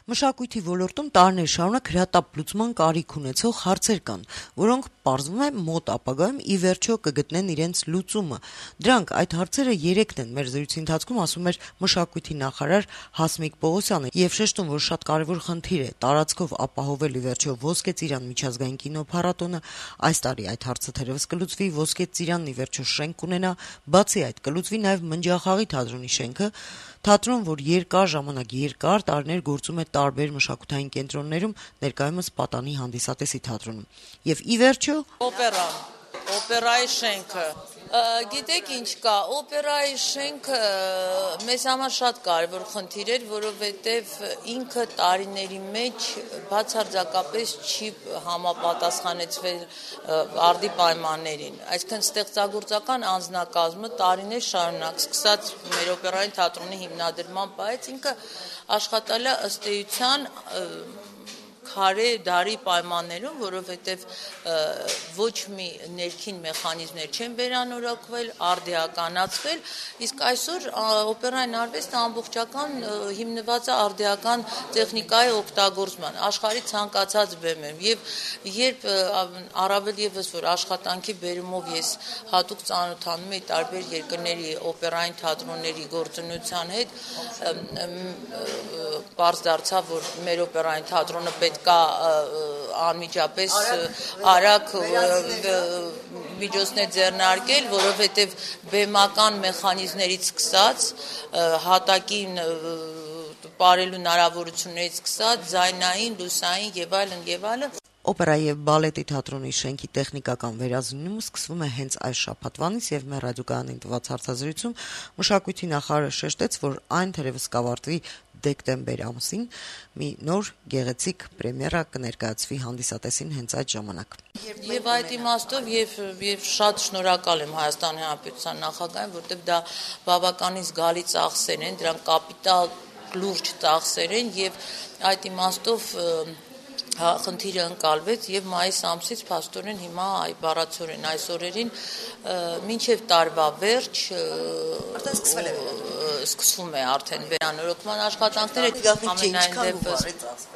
Մշակույթի ոլորտում տարիներ շարունակ հրատապ լուծման կարիք ունեցող հարցեր կան, որոնք պարզվում է մոտ ապագայում ի վերջո կգտնեն իրենց լուծումը։ Դրանք այդ հարցերը երեքն են, մեր զրույցի ընթացքում ասում էր մշակույթի նախարար Հասմիկ Պողոսյանը եւ շեշտում, որ շատ կարեւոր խնդիր է տարածքով ապահովել ի վերջո Ոսկե ծիրան միջազգային կինոփառատոնը։ Այս տարի այդ հարցը թերևս կլուծվի, Ոսկե ծիրանն ի վերջո շենք կունենա, բացի այդ կլուծվի նաեւ Մնջախաղի թատրոնի շենքը, թատրոն, որ երկար տարիներ գործում է տարբեր մշակութային կենտրոններում, ներկայումս Պատանի հանդիսատեսի թատրոնում։ Եվ ի վերջո օպերայի շենքը։ Գիտեք ինչ կա, օպերայի շենքը մեզ համար շատ կարևոր խնդիր էր, որովհետև ինքը տարիների մեջ բացարձակապես չի համապատասխանեցվել արդի պայմաններին։ Այսինքն ստեղծագործական անձնակազմը տարիներ շարունակ, սկսած մեր օպերային թատրոնի հիմնադրման պահից, ինքը աշխատել է ըստ էության քարե դարի պայմաններում, որովհետև ոչ մի ներքին մեխանիզմներ չեն վերանորոգվել, արդիականացվել, իսկ այսօր օպերային արվեստը ամբողջական հիմնված է արդիական տեխնիկայի օգտագործման, աշխարհի ցանկացած բեմում, եւ երբ առավել եւս որ աշխատանքի բերումով ես հատուկ ծանոթանում եմ տարբեր երկրների օպերային թատրոնների գործունեության հետ, պարզ դարձավ, որ մեր օպերային թատրոնը պետք է անմիջապես արագ միջոցներ ձեռնարկել, որովհետև բեմական մեխանիզմներից սկսած հատակին պարելու հնարավորություններից սկսած ձայնային, լուսային եւ այլն Օպերայի եւ բալետի թատրոնի շենքի տեխնիկական վերազինումը սկսվում է հենց այս շաբաթվանից եւ մեր ռադիոկայանին տված հարցազրույցում մշակույթի նախարարը շեշտեց, որ այն թերևս կավարտվի դեկտեմբեր ամսին, մի նոր գեղեցիկ պրեմիերա կներկայացվի հանդիսատեսին հենց այդ ժամանակ։ Եվ այդ իմաստով եւ շատ շնորհակալ եմ Հայաստանի Հանրապետության նախագահին, որտեղ դա բավականին զգալի ծախսեր են, դրանք կապիտալ լուրջ ծախսեր են եւ այդ իմաստով խնդիրը ընկալվեց եւ մայիս ամսից փաստորեն հիմա բառացորեն այս օրերին մինչեւ տարվա վերջ սկսվում է արդեն վերանորոգման աշխատանքները ամենայն դեպս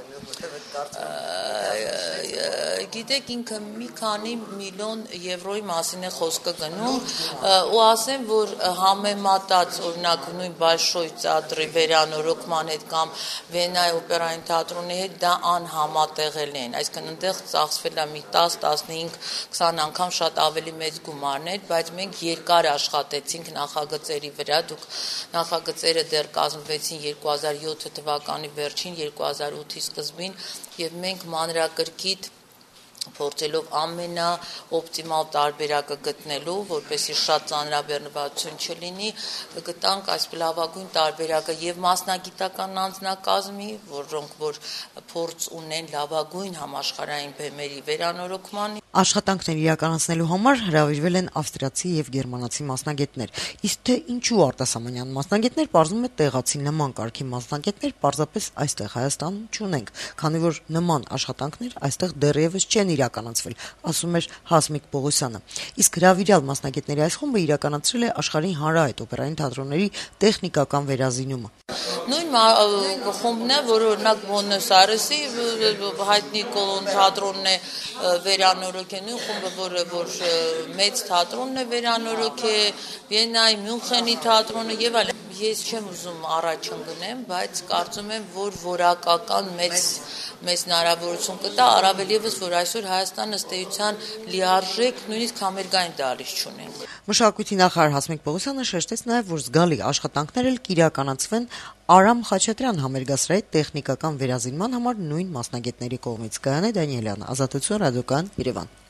գիտեք ինքը մի քանի միլիոն եվրոյի մասին է խոսքը գնում ու ասեմ որ համեմատած օրինակ նույն Բոլշոյ թատրի վերանորոգման հետ կամ Վենայի օպերային թատրոնի հետ դա անհամատեղել են, այսինքն այնտեղ ծախսվել է մի 10-15-20 անգամ շատ ավելի մեծ գումարներ, բայց մենք երկար աշխատեցինք նախագծերի վրա, դուք նախագծերը դեռ կազմվեցին 2007 թվականի վերջին, 2008-ի սկզբին եւ մենք մանրակրկիտ փորձելով ամենաօպտիմալ տարբերակը գտնելու, որպեսզի շատ ծանրաբեռնվածություն չլինի, գտանք այս լավագույն տարբերակը եւ մասնագիտական անձնակազմի, որոնք որ փորձ ունեն լավագույն համաշխարհային բեմերի վերանորոգման Աշխատանքներ իրականացնելու համար հրավիրվել են ավստրիացի եւ գերմանացի մասնագետներ։ Իսկ թե ինչու արտասահմանյան մասնագետներ, պարզվում է տեղացի նման կարգի մասնագետներ պարզապես այստեղ Հայաստանում չունենք, քանի որ նման աշխատանքներ այստեղ դեռևս չեն իրականացվել, ասում էր Հասմիկ Պողոսյանը։ Իսկ հրավիրյալ մասնագետների այս խումբը իրականացրել է աշխարհի հանրահայտ օպերային թատրոնների տեխնիկական վերազինումը։ Նույն խումբն է, որ օրինակ Բոնես Այրեսի հայտնի կոլոն թատրոնն է վերանորոգել, նույն խումբը, որ մեծ թատրոնն է վերանորոգել, Վիեննայի Մյունխենի թատրոնը եւ այլն։ Ես չեմ ուզում առաջ ընկնեմ, բայց կարծում եմ, որ որակական մեծ հնարավորություն կտա, առավել եւս, որ այսօր Հայաստանը ըստ էության լիարժեք նույնիսկ համերգային դահլիճ չունենք։ Մշակույթի նախարար Հասմիկ Պողոսյանը շեշտեց նաեւ, որ զգալի աշխատանքներ էլ կիրականացվեն Արամ Խաչատրյան համերգասրահի տեխնիկական վերազինման համար նույն մասնագետների կողմից։ Գայանե Դանիելյան, Ազատություն ռադիոկայան, Երևան։